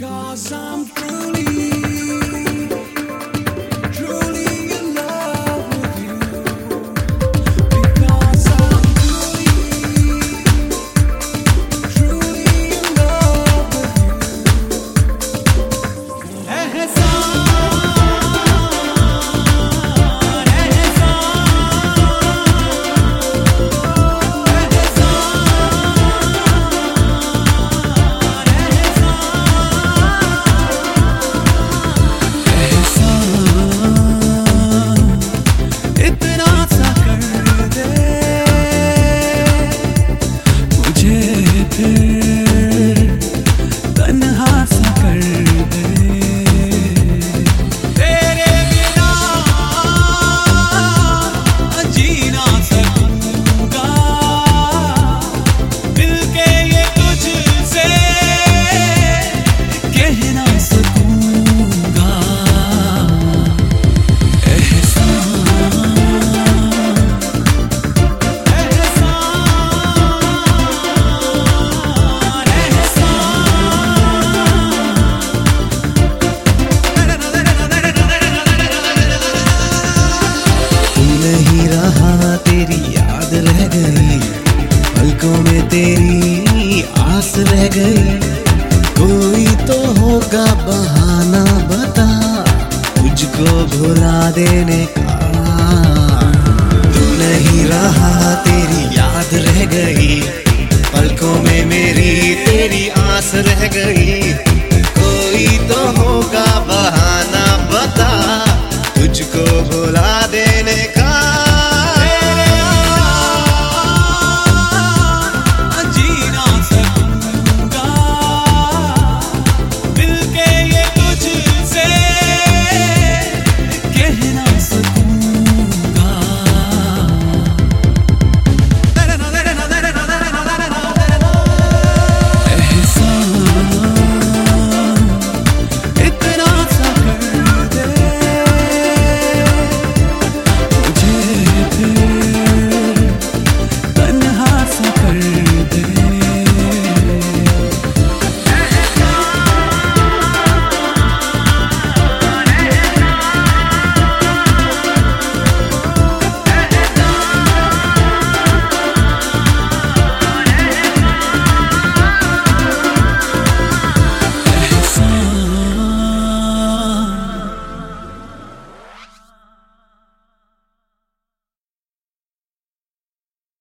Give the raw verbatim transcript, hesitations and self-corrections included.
Because I'm truly, truly in love with you. Because I'm truly, truly in love with you. एहसान, तेरी याद रह गई, पलकों में तेरी आस रह गई। कोई तो होगा बहाना, बता तुझको भुला देने का। तू नहीं रहा, तेरी याद रह गई, पलकों में मेरी तेरी आस रह गई। कोई तो होगा बहाना, बता तुझको भुला दे